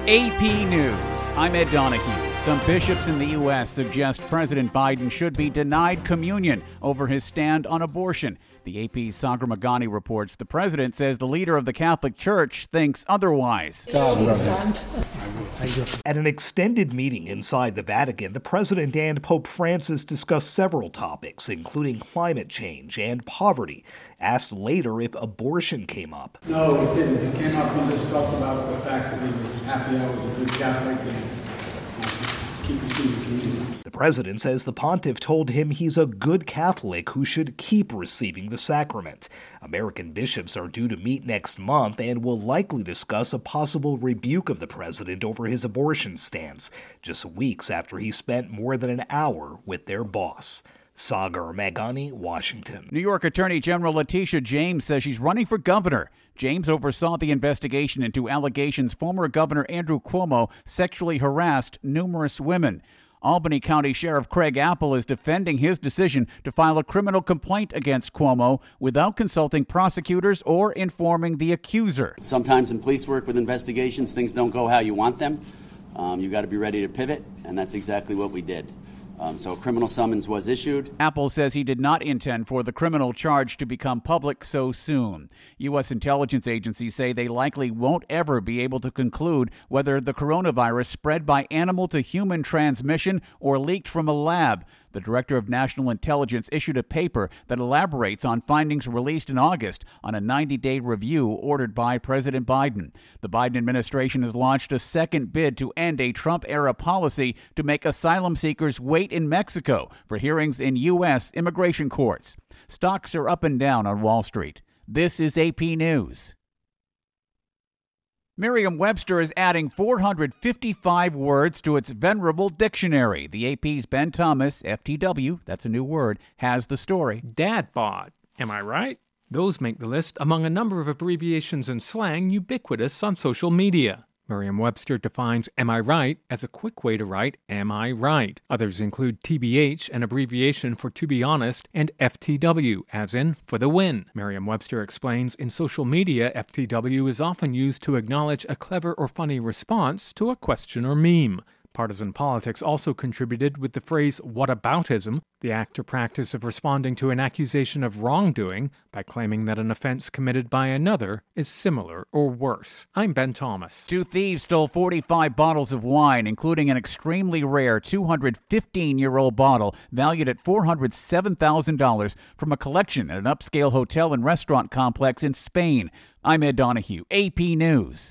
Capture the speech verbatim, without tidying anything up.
A P News. I'm Ed Donahue. Some bishops in the U S suggest President Biden should be denied communion over his stand on abortion. The A P's Sagar Meghani reports the president says the leader of the Catholic Church thinks otherwise. At an extended meeting inside the Vatican, the president and Pope Francis discussed several topics, including climate change and poverty. Asked later if abortion came up. No, it didn't. It came up and just talked about the fact that he was happy I was a good Catholic and uh, keep receiving communion. The president says the pontiff told him he's a good Catholic who should keep receiving the sacrament. American bishops are due to meet next month and will likely discuss a possible rebuke of the president over his abortion stance, just weeks after he spent more than an hour with their boss. Sagar Meghani, Washington. New York Attorney General Letitia James says she's running for governor. James oversaw the investigation into allegations former Governor Andrew Cuomo sexually harassed numerous women. Albany County Sheriff Craig Apple is defending his decision to file a criminal complaint against Cuomo without consulting prosecutors or informing the accuser. Sometimes in police work with investigations, things don't go how you want them. Um, you got to be ready to pivot, and that's exactly what we did. Um, so a criminal summons was issued. Apple says he did not intend for the criminal charge to become public so soon. U S intelligence agencies say they likely won't ever be able to conclude whether the coronavirus spread by animal to human transmission or leaked from a lab. The director of national intelligence issued a paper that elaborates on findings released in August on a ninety-day review ordered by President Biden. The Biden administration has launched a second bid to end a Trump-era policy to make asylum seekers wait in Mexico for hearings in U S immigration courts. Stocks are up and down on Wall Street. This is A P News. Merriam-Webster is adding four hundred fifty-five words to its venerable dictionary. The A P's Ben Thomas, F T W, that's a new word, has the story. Dad bod, am I right? Those make the list among a number of abbreviations and slang ubiquitous on social media. Merriam-Webster defines am I right as a quick way to write am I right. Others include T B H, an abbreviation for to be honest, and F T W, as in for the win. Merriam-Webster explains in social media, F T W is often used to acknowledge a clever or funny response to a question or meme. Partisan politics also contributed with the phrase whataboutism, the act or practice of responding to an accusation of wrongdoing by claiming that an offense committed by another is similar or worse. I'm Ben Thomas. Two thieves stole forty-five bottles of wine, including an extremely rare two hundred fifteen-year-old bottle valued at four hundred seven thousand dollars from a collection at an upscale hotel and restaurant complex in Spain. I'm Ed Donahue, A P News.